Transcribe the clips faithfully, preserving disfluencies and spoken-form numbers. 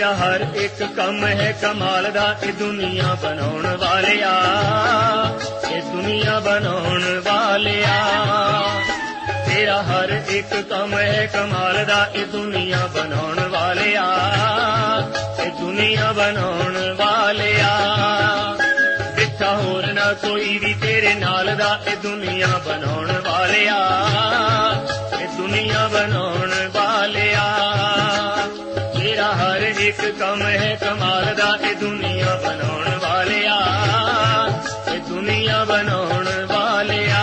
तेरा हर एक कम है कमाल दा ए दुनिया बनाउण वालिया, ए दुनिया बनाउण वालिया। तेरा हर एक कम है कमाल दा ए दुनिया बनाउण वालिया, ए दुनिया बनाउण वालिया। दिखा होर ना कोई भी तेरे नाल दा ए दुनिया बनाउण वालिया, ए दुनिया बनाउण वालिया। तेरा हर एक कम है कमाल दा ए दुनिया बनाउण वालिया, ए दुनिया बनाउण वालिया।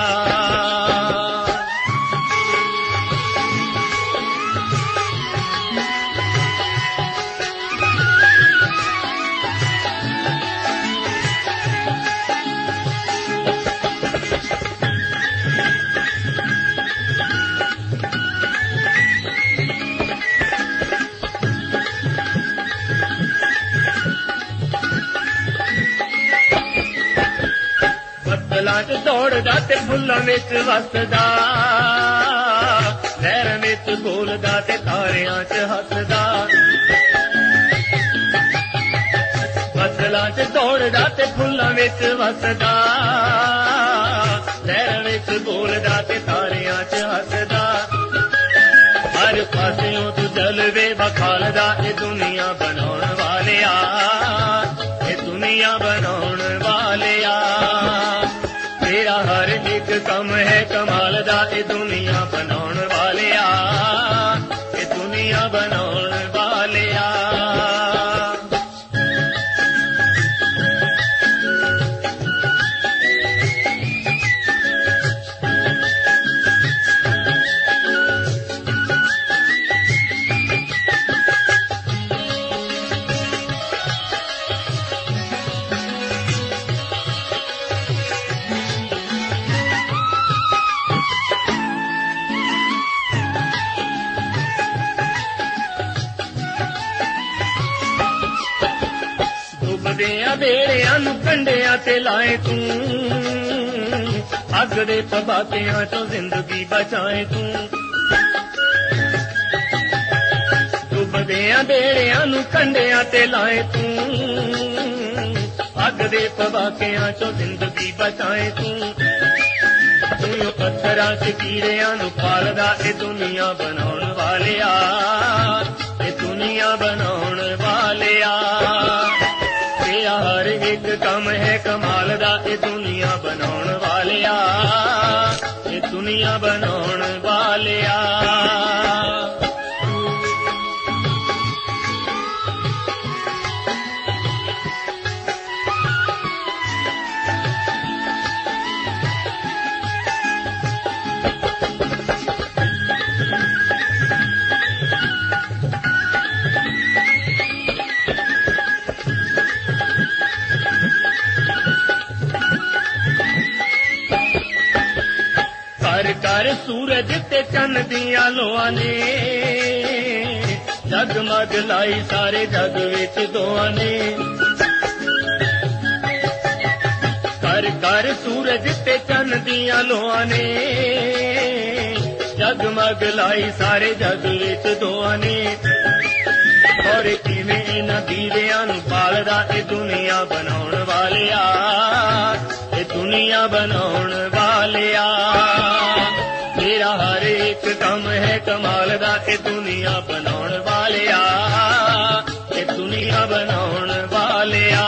दौड़दा ते फुल्लां विच वसदा, लहरां विच बोलदा ते तारियां च हसदा। बदलां च दौड़दा ते फुल्लां विच वसदा, लहरां विच बोलदा ते तारियां च हसदा। हर पासेओं तू जलवे बखालदा ए दुनिया बनाउण वालिया, ए दुनिया बनाउण वालिया। तेरा हर एक कम है कमाल दा ए दुनिया बनाउण वालिया, ए दुनिया बनाउण वालिया। बेड़ियां नू कंडियां ते लाए तू, अग दे तबाकियां चो जिंदगी बचाए तू। डुबदियां बेड़ियां नू कंडियां ते लाए तू, अग दे तबाकियां चो जिंदगी बचाए तू। तू पत्थरां च कीड़ियां नू पालदा ए दुनिया बनाउण वालिया, ए दुनिया बनाउण वालिया। तेरा हर एक कम है कमाल दा ए दुनिया बनाउण वालिया, ए दुनिया बनाउण वालिया। कर सूरज ते चन्न दियां लोआं ने, जगमग लाई सारे जग विच दोआं ने। कर कर सूरज ते चन्न दियां लोआं ने, जगमग लाई सारे जग विच दोआं ने। और किवें इन्हां दीविआं नूं बालदा ए दुनिया बनाउण वालिया, ए दुनिया बनाउण वालिया। तेरा हर एक कम है कमाल दा ए दुनिया बनाउण वालिया, ए दुनिया बनाउण वालिया।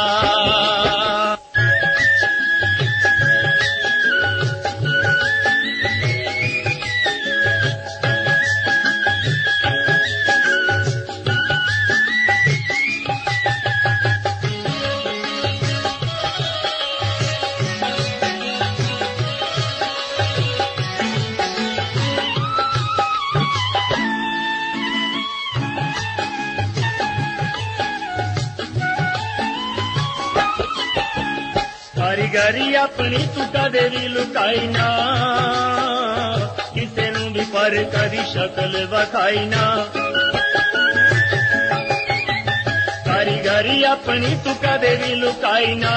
कारीगरी अपनी तू कदे भी लुकाई ना, किसे नू भी पर कदी शक्ल वखाई ना। कारीगरी अपनी तू कदे भी लुकाई ना,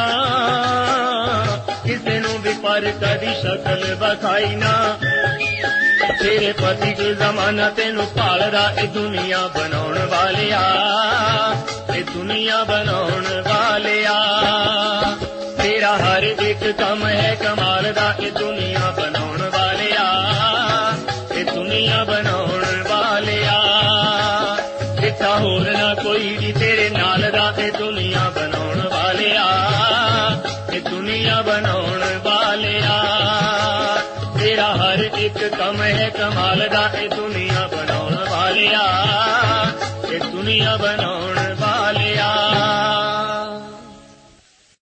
किसे नू भी पर कदी शक्ल वखाई ना। तेरे पति के जमाना तेनू पालदा ए दुनिया बनाउण वालिया, ਦੁਨੀਆ ਬਣਾਉਣ ਵਾਲਿਆ। ਤੇਰਾ ਹਰ ਇੱਕ ਕੰਮ ਹੈ ਕਮਾਲ ਦਾ, ਇਹ ਦੁਨੀਆ ਬਣਾਉਣ ਵਾਲਿਆ, ਇਹ ਦੁਨੀਆ ਬਣਾਉਣ ਵਾਲਿਆ। ਦਿੱਤਾ ਹੋਰ ਨਾ ਕੋਈ ਵੀ ਤੇਰੇ ਨਾਲ ਦਾ, ਇਹ ਦੁਨੀਆ ਬਣਾਉਣ ਵਾਲਿਆ, ਇਹ ਦੁਨੀਆ ਬਣਾਉਣ ਵਾਲਿਆ। ਤੇਰਾ ਹਰ ਇੱਕ ਕੰਮ ਹੈ ਕਮਾਲ ਦਾ, ਇਹ ਦੁਨੀਆ ਬਣਾਉਣ ਵਾਲਿਆ, ਇਹ ਦੁਨੀਆ ਬਣਾਉਣ ਵਾਲਿਆ।